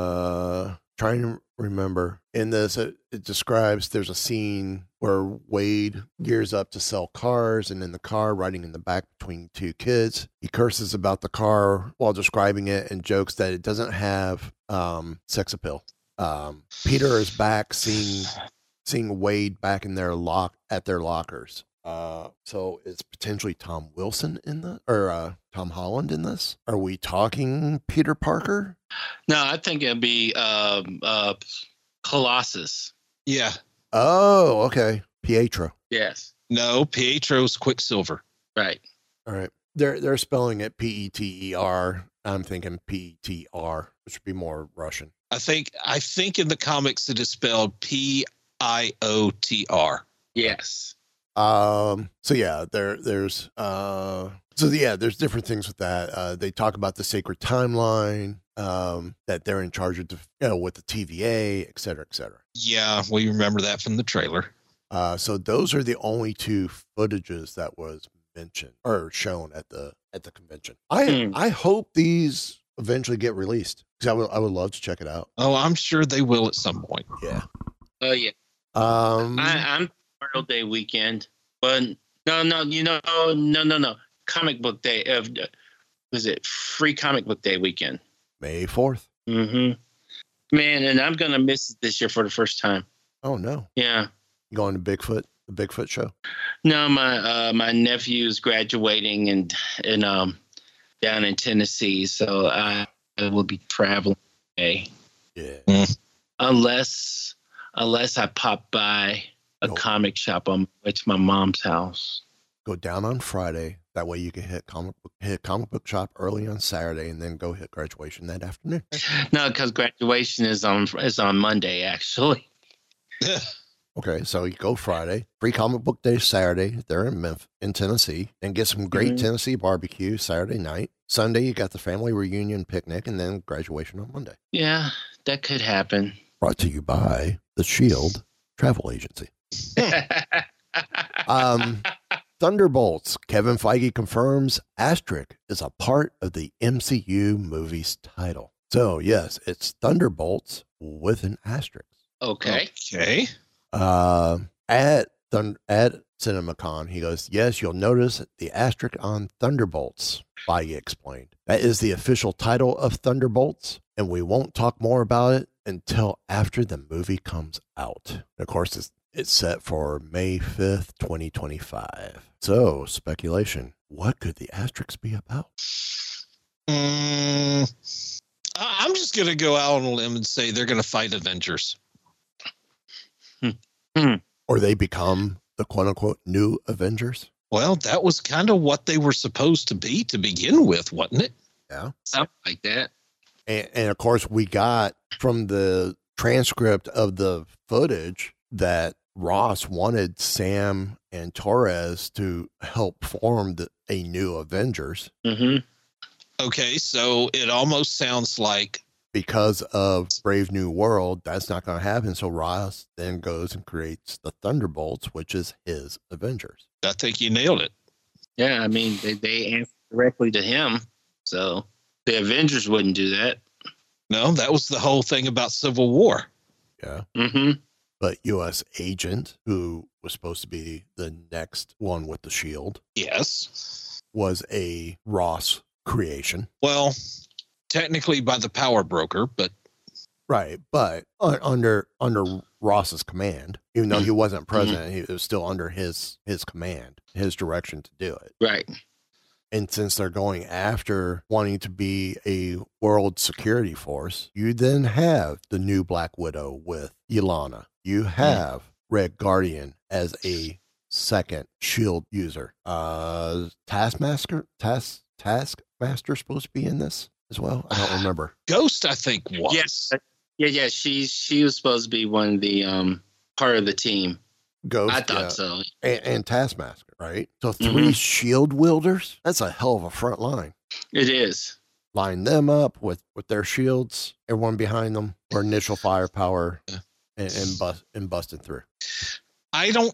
uh, trying to remember in this, it, it describes there's a scene where Wade gears up to sell cars, and in the car, riding in the back between two kids, he curses about the car while describing it and jokes that it doesn't have um, sex appeal. Um, Peter is back, seeing seeing Wade back in their lock at their lockers. Uh, so it's potentially Tom Wilson in the or uh, Tom Holland in this. Are we talking Peter Parker? No, I think it'd be um, uh, Colossus. Yeah. Oh, okay. Pietro. Yes. No, Pietro's Quicksilver. Right. All right. They're they're spelling it P E T E R. I'm thinking P E T R, which would be more Russian. I think I think in the comics it is spelled P I O T R. Yes. Um. So yeah, there there's uh. So yeah, there's different things with that. Uh, they talk about the sacred timeline. Um, that they're in charge of, the, you know, with the T V A, et cetera, et cetera. Yeah, we remember that from the trailer. Uh, so those are the only two footages that was mentioned or shown at the at the convention. I hmm. I hope these eventually get released, because I would I would love to check it out. Oh, I'm sure they will at some point. Yeah. Oh uh, yeah. Um, I, I'm Memorial Day weekend, but no, no, you know, no, no, no. Comic Book Day of uh, was it Free Comic Book Day weekend? May fourth. Mm-hmm. Man, and I'm gonna miss it this year for the first time. Oh no. Yeah. You going to Bigfoot? The Bigfoot show? No, my uh, my nephew's graduating and and um down in Tennessee, so I, I will be traveling today. Yeah. Mm. Unless unless I pop by a Go. comic shop on my way to my mom's house. Go down on Friday. That way you can hit comic book, hit comic book shop early on Saturday and then go hit graduation that afternoon. No, because graduation is on is on Monday, actually. Okay, so you go Friday, free comic book day Saturday. They're in Memphis, in Tennessee, and get some great Mhm. Tennessee barbecue Saturday night. Sunday, you got the family reunion picnic, and then graduation on Monday. Yeah, that could happen. Brought to you by the Shield Travel Agency. Um, Thunderbolts. Kevin Feige confirms Asterix is a part of the M C U movie's title. So yes, it's Thunderbolts with an asterisk. Okay. Okay. Uh, at Thund- at CinemaCon, he goes, yes, you'll notice the asterisk on Thunderbolts, Feige explained. That is the official title of Thunderbolts, and we won't talk more about it until after the movie comes out. And of course, it's, it's set for May fifth, twenty twenty-five. So, speculation. What could the asterisk be about? Mm, I- I'm just going to go out on a limb and say they're going to fight Avengers. Or they become the quote-unquote new Avengers? Well, that was kind of what they were supposed to be to begin with, wasn't it? Yeah. Something like that. And, and of course, we got from the transcript of the footage that Ross wanted Sam and Torres to help form the, a new Avengers. Mm-hmm. Okay, so it almost sounds like Because of Brave New World, that's not going to happen. So Ross then goes and creates the Thunderbolts, which is his Avengers. I think you nailed it. Yeah, I mean, they, they answer directly to him. So the Avengers wouldn't do that. No, that was the whole thing about Civil War. Yeah. Mm-hmm. But U S Agent, who was supposed to be the next one with the shield, Yes. was a Ross creation. Well, technically by the power broker, but Right, but uh, under under Ross's command, even though he wasn't president, he was still under his his command, his direction to do it. Right. And since they're going after wanting to be a world security force, you then have the new Black Widow with Yelena. You have Red Guardian as a second shield user. Uh, Taskmaster, Task Taskmaster supposed to be in this as well. I don't remember. Ghost, I think, was. Yes. Yeah, yeah. She she was supposed to be one of the um part of the team. Ghost, I thought yeah. so. And, and Taskmaster, right? So three Mhm. shield wielders. That's a hell of a front line. It is. Line them up with, with their shields, everyone behind them, or initial firepower, and and, bust, and busting through. I don't.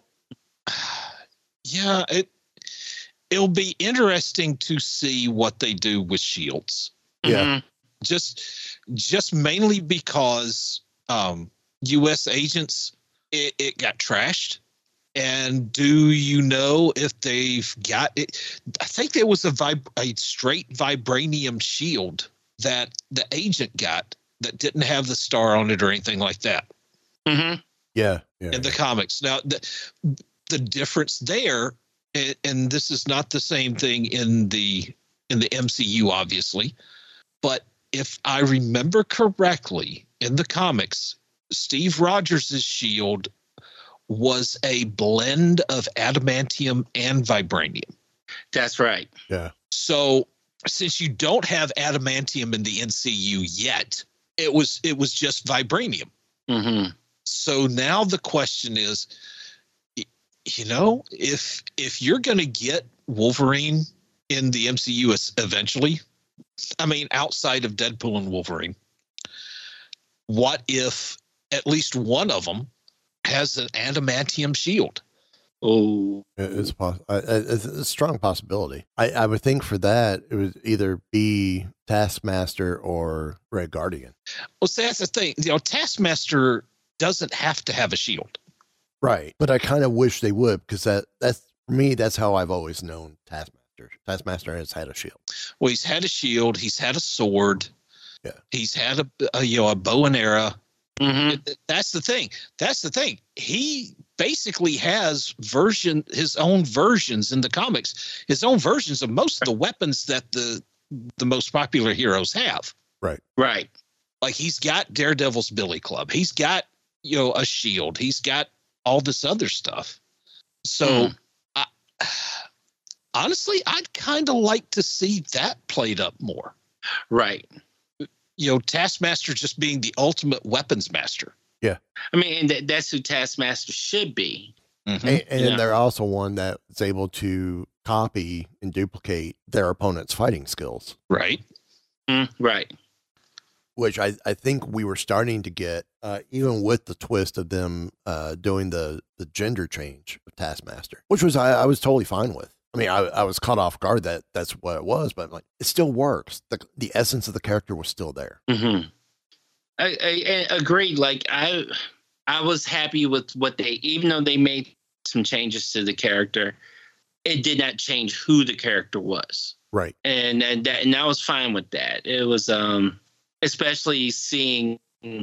Yeah, it it'll be interesting to see what they do with shields. Yeah. Just just mainly because um, U S agents it, it got trashed. And do you know if they've got it? I think there was a vib- a straight vibranium shield that the agent got that didn't have the star on it or anything like that. Mm-hmm. Yeah, yeah. In the comics. Now, the, the difference there, and, and this is not the same thing in the in the M C U, obviously, but if I remember correctly, in the comics, Steve Rogers' shield was a blend of adamantium and vibranium. That's right. Yeah. So since you don't have adamantium in the M C U yet, it was it was just vibranium. Mm-hmm. So now the question is, you know, if if you're going to get Wolverine in the M C U eventually, I mean, outside of Deadpool and Wolverine, what if at least one of them has an adamantium shield? Oh, It's, poss- uh, it's a strong possibility. I, I would think for that, it would either be Taskmaster or Red Guardian. Well, see, that's the thing. You know, Taskmaster doesn't have to have a shield. Right. But I kind of wish they would, because that, that's, for me, that's how I've always known Taskmaster. Taskmaster has had a shield. Well, he's had a shield. He's had a sword. Yeah. He's had a, a you know a bow and arrow. Mm-hmm. That's the thing. That's the thing. He basically has version his own versions in the comics, his own versions of most of the weapons that the the most popular heroes have. Right. Right. Like he's got Daredevil's Billy Club. He's got, you know, a shield. He's got all this other stuff. So Mm. I, honestly, I'd kind of like to see that played up more. Right. You know, Taskmaster just being the ultimate weapons master. Yeah. I mean, and th- that's who Taskmaster should be. Mm-hmm. And, and Yeah. they're also one that's able to copy and duplicate their opponent's fighting skills. Right. Mm, right. Which I, I think we were starting to get, uh, even with the twist of them uh, doing the, the gender change of Taskmaster, which was I, I was totally fine with. I mean, I, I was caught off guard that that's what it was, but I'm like, it still works. The the essence of the character was still there. Mm-hmm. I, I, I agreed. Like I, I was happy with what they, even though they made some changes to the character, it did not change who the character was. Right. And and that, and I was fine with that. It was, um, especially seeing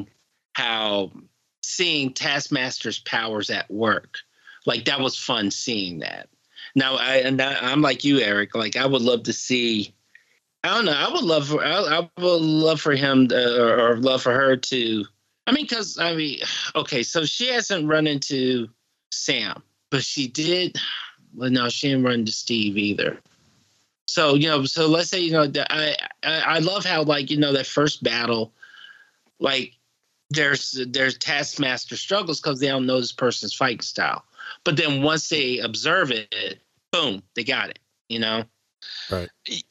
how seeing Taskmaster's powers at work. Like that was fun seeing that. Now I and I, I'm like you, Eric. Like I would love to see. I don't know. I would love for I, I would love for him to, or, or love for her to. I mean, because I mean, okay, so she hasn't run into Sam, but she did. Well, no, she didn't run into Steve either. So you know, so let's say you know, I I, I love how like you know that first battle, like there's there's Taskmaster struggles because they don't know this person's fighting style. But then once they observe it, boom, they got it, you know? Right.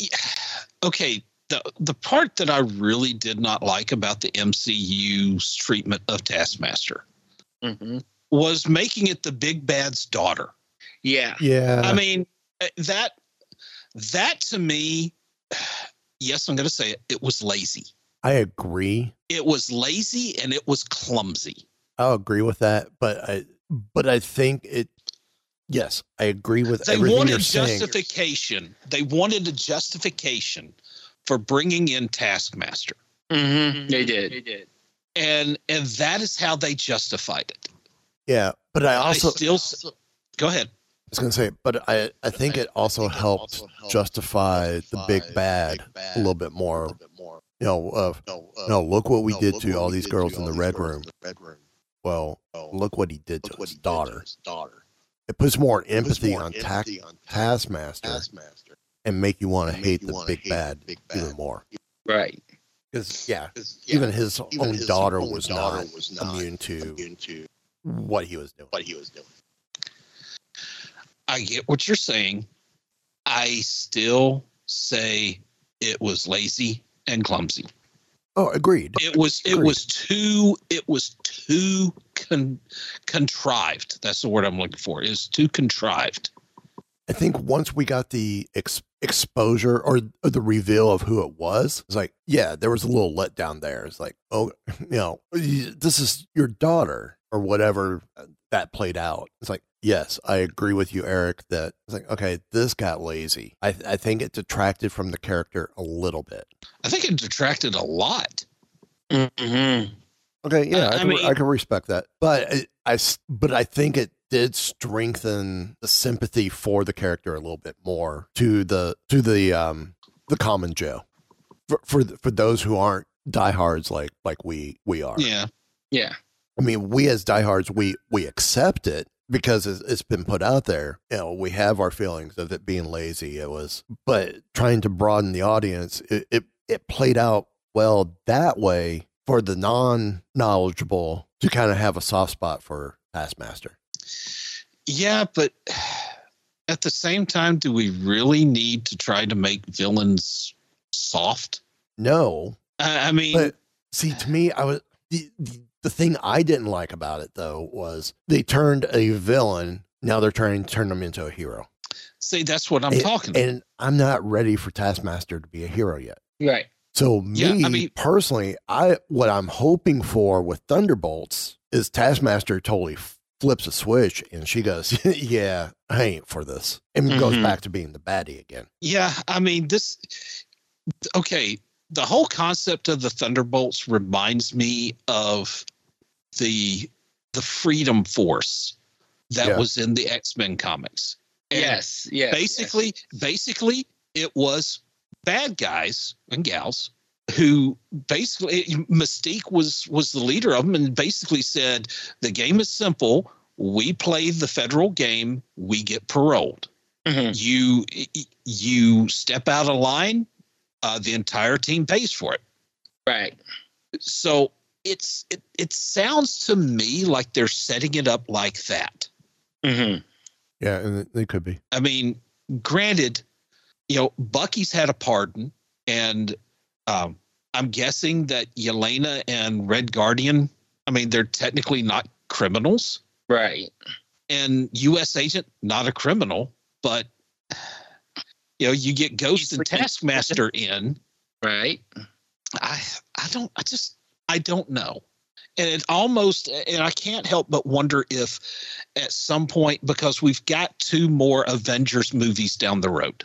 Okay. The, the part that I really did not like about the M C U's treatment of Taskmaster mm-hmm. was making it the big bad's daughter. Yeah. Yeah. I mean, that, that to me, yes, I'm going to say it, it was lazy. I agree. It was lazy and it was clumsy. I'll agree with that, but I, but I think it, yes, I agree with they everything wanted you're saying. justification. They wanted a justification for bringing in Taskmaster. Mm-hmm. They did. They did. And, and that is how they justified it. Yeah. But I also, I still, also go ahead. I was going to say, but I, I think it also helped justify the big bad a little bit more. You know, uh, no, look what we did to all these girls in the red room. Well, look what he did to his daughter. It puts more empathy on ta- Taskmaster and make you want to hate the big bad even more. Right. Because, yeah, even his own daughter was not immune to what he was doing. I get what you're saying. I still say it was lazy and clumsy. Oh, agreed. It was it agreed. was too it was too con- contrived. That's the word I'm looking for. It was too contrived. I think once we got the ex- exposure or, or the reveal of who it was, it's like, yeah, there was a little letdown there. It's like, oh, you know, this is your daughter or whatever that played out. It's like, yes, I agree with you, Eric, that it's like, okay, this got lazy. I, I think it detracted from the character a little bit. I think it detracted a lot. Mm-hmm. Okay, yeah, Uh, I, I can, mean- I can respect that. But I, I, but I think it did strengthen the sympathy for the character a little bit more to the to the um the common Joe. For for, for those who aren't diehards like like we we are. Yeah. Yeah. I mean, we as diehards, we we accept it because it's, it's been put out there. You know, we have our feelings of it being lazy. It was, but trying to broaden the audience, it it, it played out well that way for the non-knowledgeable to kind of have a soft spot for Taskmaster. Yeah, but at the same time, do we really need to try to make villains soft? No, I, I mean, but see, to me, I was the, the the thing I didn't like about it though was they turned a villain. Now they're trying to turn them into a hero. see, that's what I'm and, talking about. And I'm not ready for Taskmaster to be a hero yet. Right. So me Yeah, I mean- personally, I what I'm hoping for with Thunderbolts is Taskmaster totally flips a switch and she goes, "Yeah, I ain't for this," and goes Mhm. back to being the baddie again. Yeah, I mean, this, okay, the whole concept of the Thunderbolts reminds me of the the Freedom Force that Yeah. was in the X-Men comics. And Yes. Yes. basically, basically, it was bad guys and gals who basically Mystique was was the leader of them, and basically said the game is simple. We play the federal game, we get paroled. Mm-hmm. You you step out of line, uh, the entire team pays for it. Right. So it's it, it sounds to me like they're setting it up like that. Mm-hmm. Yeah, and they could be. I mean, granted, you know, Bucky's had a pardon, and um, I'm guessing that Yelena and Red Guardian, I mean, they're technically not criminals. Right. And U S Agent, not a criminal, but, you know, you get Ghost and Taskmaster in. Right. I I don't, I just, I don't know. And it almost, and I can't help but wonder if at some point, because we've got two more Avengers movies down the road,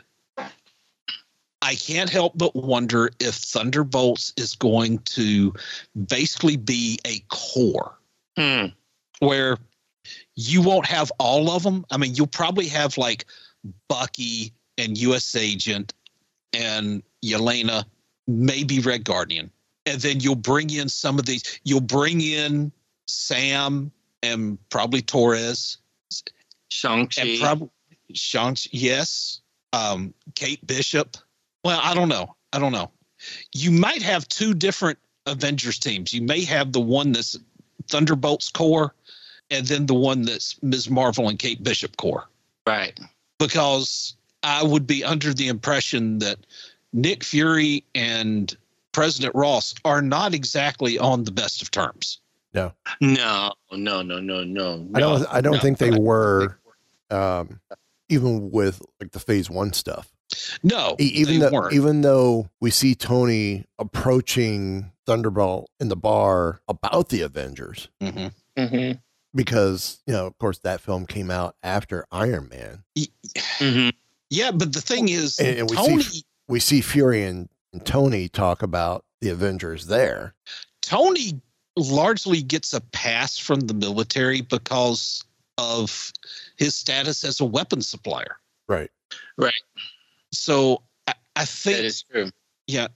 I can't help but wonder if Thunderbolts is going to basically be a core hmm. where you won't have all of them. I mean, you'll probably have like Bucky and U S Agent and Yelena, maybe Red Guardian. And then you'll bring in some of these. You'll bring in Sam and probably Torres. Shang-Chi. Probably Shang-Chi, yes. Um, Kate Bishop. Well, I don't know. I don't know. You might have two different Avengers teams. You may have the one that's Thunderbolts core and then the one that's Miz Marvel and Kate Bishop core. Right. Because I would be under the impression that Nick Fury and President Ross are not exactly on the best of terms. No, no, no, no, no, no. I don't. I don't no. think they were, um, even with like the Phase One stuff. No, even they though weren't. even though we see Tony approaching Thunderbolt in the bar about the Avengers, mm-hmm. Mm-hmm. because you know, of course, that film came out after Iron Man. Mm-hmm. Yeah, but the thing is, and, and we Tony. see we see Fury and. And Tony talk about the Avengers there. Tony largely gets a pass from the military because of his status as a weapons supplier. Right. Right. So I, I think that is true. Yeah.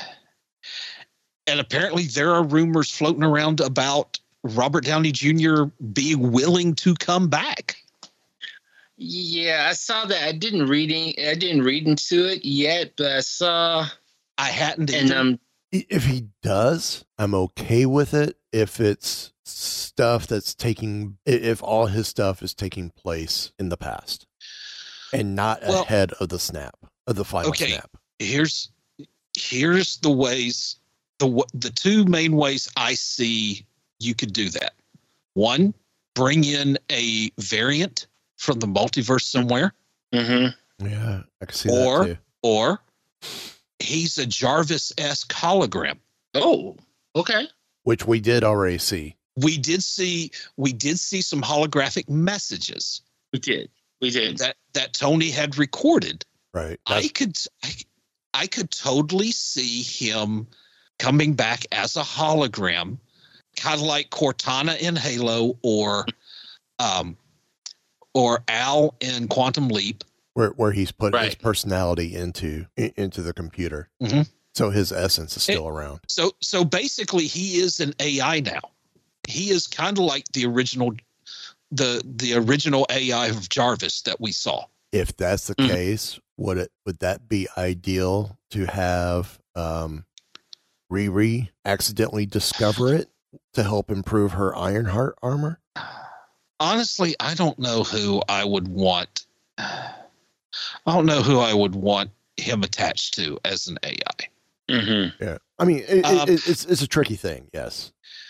And apparently there are rumors floating around about Robert Downey Junior being willing to come back. Yeah, I saw that. I didn't reading. I didn't read into it yet, but I saw. I hadn't. And um, if he does, I'm okay with it. If it's stuff that's taking, if all his stuff is taking place in the past, and not well, ahead of the snap of the final okay, snap. Here's here's the ways the the two main ways I see you could do that. One, bring in a variant from the multiverse somewhere. Mm-hmm. Yeah, I can see or, that too. Or he's a Jarvis-esque hologram. Oh, okay. Which we did already see. We did see. We did see some holographic messages. We did. We did that. That Tony had recorded. Right. That's- I could. I, I could totally see him coming back as a hologram, kind of like Cortana in Halo, or, um, or Al in Quantum Leap. Where where he's put right. his personality into into the computer, mm-hmm. so his essence is still it, around. So so basically, he is an A I now. He is kind of like the original, the the original A I of Jarvis that we saw. If that's the mm-hmm. case, would it would that be ideal to have um, Riri accidentally discover it to help improve her Ironheart armor? Honestly, I don't know who I would want. I don't know who I would want him attached to as an A I. Mm-hmm. Yeah, I mean, it, um, it, it's it's a tricky thing. Yes,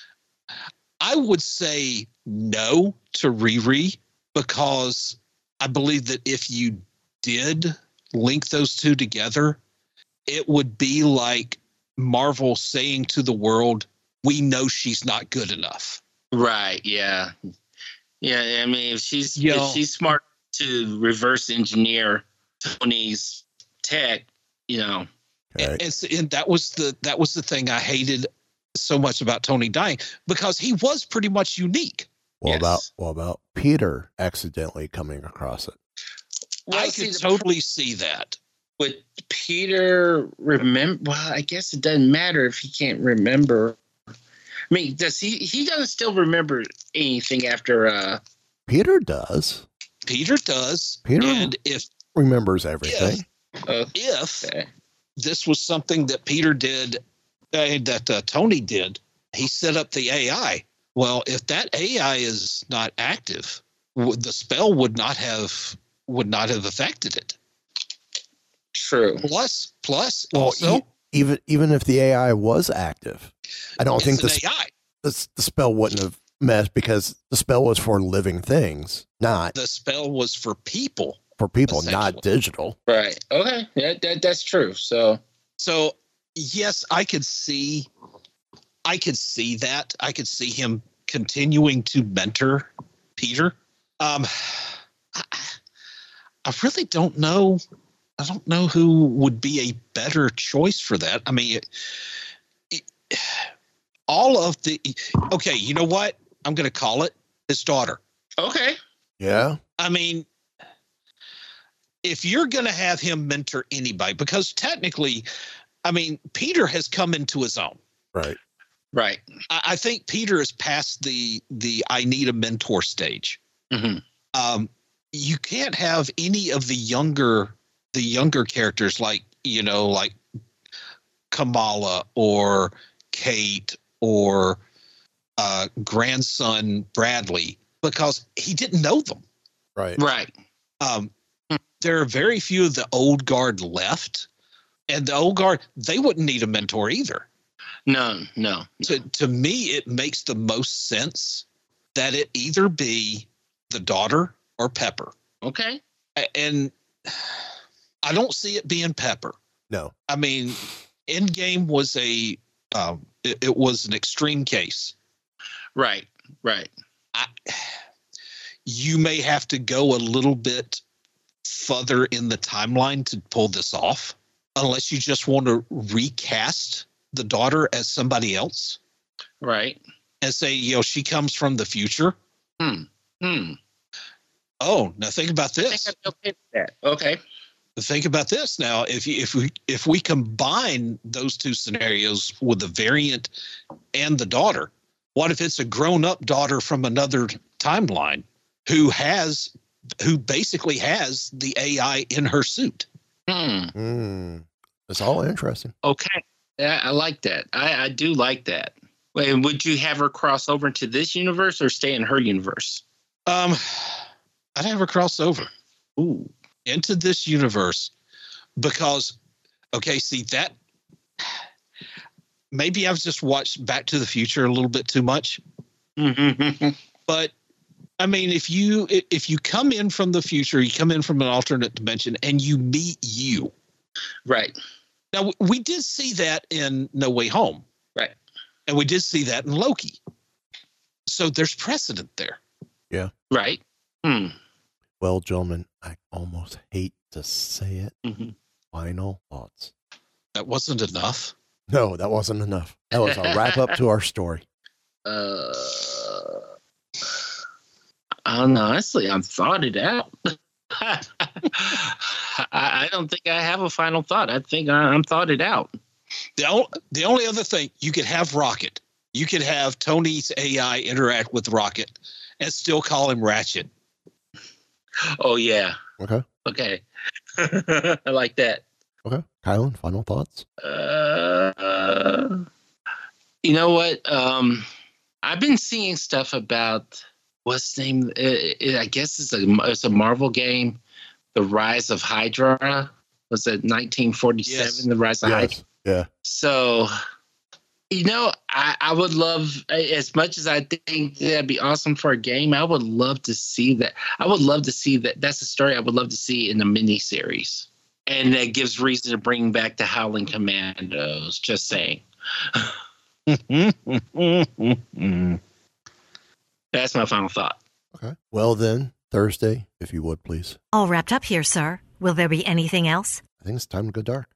I would say no to Riri because I believe that if you did link those two together, it would be like Marvel saying to the world, "We know she's not good enough." Right? Yeah. Yeah. I mean, if she's you if know, she's smart to reverse engineer Tony's tech, you know. Okay. And, and, and that was the that was the thing I hated so much about Tony dying because he was pretty much unique. What yes. about what about Peter accidentally coming across it? Well, I see, could the totally see that. Would Peter remember? Well, I guess it doesn't matter if he can't remember. I mean, does he? He doesn't still remember anything after. uh Peter does. Peter does. Peter, and if remembers everything. If, if this was something that Peter did, uh, that uh, Tony did, he set up the A I. Well, if that A I is not active, w- the spell would not have would not have affected it. True. Plus, plus, Well, also, e- even even if the A I was active, I don't think it's the, an A I. the the spell wouldn't have messed because the spell was for living things, not The spell was for people. for people, not essentially. digital. Right. Okay. Yeah, that, that's true. So, So yes, I could see, I could see that. I could see him continuing to mentor Peter. Um, I, I really don't know. I don't know who would be a better choice for that. I mean, it, it, all of the. Okay, you know what? I'm going to call it his daughter. okay. Yeah. I mean, if you're going to have him mentor anybody, because technically, I mean, Peter has come into his own. Right. Right. I, I think Peter is past the the I need a mentor stage. Mm-hmm. Um, you can't have any of the younger the younger characters like you know like Kamala or Kate or uh, grandson Bradley because he didn't know them. Right. Right. Um, there are very few of the old guard left, and the old guard they wouldn't need a mentor either. No, no. To to me, it makes the most sense that it either be the daughter or Pepper. Okay. A- And I don't see it being Pepper. No. I mean, Endgame was a um, it, it was an extreme case. Right. Right. I, you may have to go a little bit further in the timeline to pull this off, unless you just want to recast the daughter as somebody else. Right. And say, you know, she comes from the future. Hmm. Hmm. Oh, now think about I this. think I'm okay with that. Okay. Think about this now. If you, if we if we combine those two scenarios with the variant and the daughter, what if it's a grown up daughter from another timeline who has who basically has the A I in her suit? Hmm. Mm. It's all interesting. Okay. Yeah, I like that. I, I do like that. Wait, and would you have her cross over into this universe or stay in her universe? Um, I'd have her cross over. Ooh. Into this universe because, okay, see that maybe I've just watched Back to the Future a little bit too much. But I mean, if you if you come in from the future, you come in from an alternate dimension, and you meet you, right? Now we did see that in No Way Home, right? And we did see that in Loki. So there's precedent there. Yeah. Right. Hmm. Well, gentlemen, I almost hate to say it. Mm-hmm. Final thoughts. That wasn't enough. No, that wasn't enough. That was a wrap up to our story. Uh, honestly, I'm thought it out. I, I don't think I have a final thought. I think I, I'm thought it out. The, o- the only other thing, you could have Rocket. You could have Tony's A I interact with Rocket and still call him Ratchet. Oh, yeah. Okay. Okay. I like that. Okay. Kylan, final thoughts? Uh, you know what? Um, I've been seeing stuff about what's the name? It, it, I guess it's a it's a Marvel game, The Rise of Hydra. Was it nineteen forty-seven? Yes. The Rise of Yes. Hydra. Yeah. So, you know, I, I would love, as much as I think that'd be awesome for a game, I would love to see that. I would love to see that. That's a story I would love to see in a mini series. And that gives reason to bring back the Howling Commandos. Just saying. That's my final thought. Okay. Well, then, Thursday, if you would, please. All wrapped up here, sir. Will there be anything else? I think it's time to go dark.